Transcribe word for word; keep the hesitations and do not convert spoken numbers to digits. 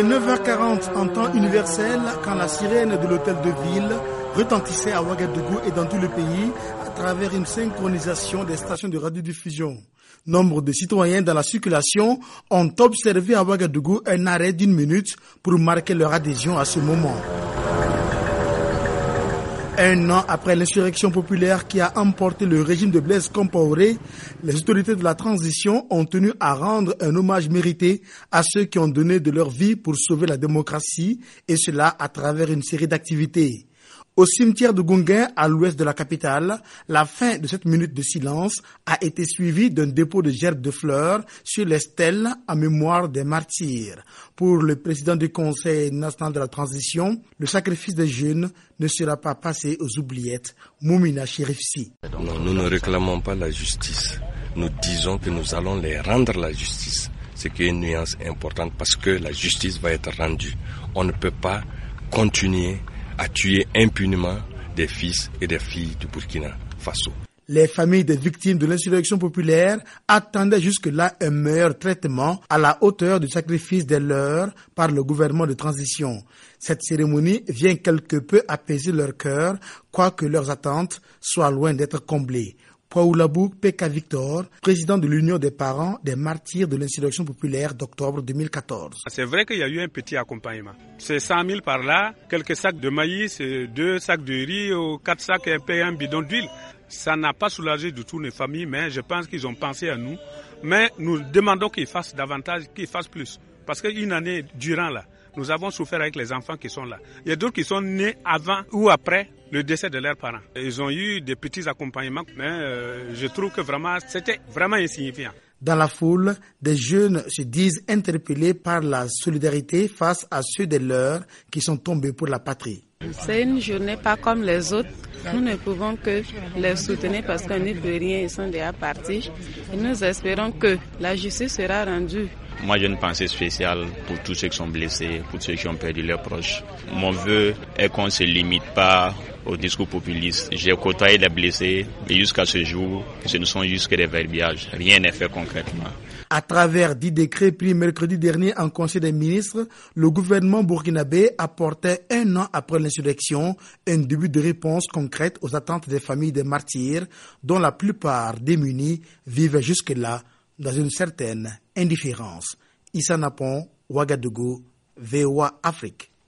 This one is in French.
était neuf heures quarante en temps universel quand la sirène de l'hôtel de ville retentissait à Ouagadougou et dans tout le pays à travers une synchronisation des stations de radiodiffusion. Nombre de citoyens dans la circulation ont observé à Ouagadougou un arrêt d'une minute pour marquer leur adhésion à ce moment. Un an après l'insurrection populaire qui a emporté le régime de Blaise Compaoré, les autorités de la transition ont tenu à rendre un hommage mérité à ceux qui ont donné de leur vie pour sauver la démocratie, et cela à travers une série d'activités. Au cimetière de Gounguin, à l'ouest de la capitale, la fin de cette minute de silence a été suivie d'un dépôt de gerbes de fleurs sur les stèles en mémoire des martyrs. Pour le président du Conseil national de la transition, le sacrifice des jeunes ne sera pas passé aux oubliettes. Moumina Chérifsi. Non, nous ne réclamons pas la justice. Nous disons que nous allons les rendre la justice. C'est une nuance importante parce que la justice va être rendue. On ne peut pas continuer à tuer impunément des fils et des filles du Burkina Faso. Les familles des victimes de l'insurrection populaire attendaient jusque-là un meilleur traitement à la hauteur du sacrifice des leurs par le gouvernement de transition. Cette cérémonie vient quelque peu apaiser leur cœur, quoique leurs attentes soient loin d'être comblées. Paoulabou Peka Victor, président de l'Union des parents des martyrs de l'insurrection populaire d'octobre deux mille quatorze. C'est vrai qu'il y a eu un petit accompagnement. C'est cent mille par là, quelques sacs de maïs, deux sacs de riz, quatre sacs et un bidon d'huile. Ça n'a pas soulagé du tout les familles, mais je pense qu'ils ont pensé à nous. Mais nous demandons qu'ils fassent davantage, qu'ils fassent plus. Parce qu'une année durant là, nous avons souffert avec les enfants qui sont là. Il y a d'autres qui sont nés avant ou après le décès de leurs parents. Ils ont eu des petits accompagnements, mais euh, je trouve que vraiment, c'était vraiment insignifiant. Dans la foule, des jeunes se disent interpellés par la solidarité face à ceux des leurs qui sont tombés pour la patrie. C'est une journée pas comme les autres. Nous ne pouvons que les soutenir parce qu'on n'y peut rien, ils sont déjà partis. Et nous espérons que la justice sera rendue. Moi, j'ai une pensée spéciale pour tous ceux qui sont blessés, pour ceux qui ont perdu leurs proches. Mon vœu est qu'on ne se limite pas au discours populiste. J'ai côtoyé les blessés et jusqu'à ce jour, ce ne sont juste que des verbiages. Rien n'est fait concrètement. À travers dix décrets pris mercredi dernier en Conseil des ministres, le gouvernement burkinabé apportait un an après l'insurrection un début de réponse concrète aux attentes des familles des martyrs, dont la plupart démunis vivaient jusque-là dans une certaine indifférence. Issa Napon, Ouagadougou, V O A Afrique.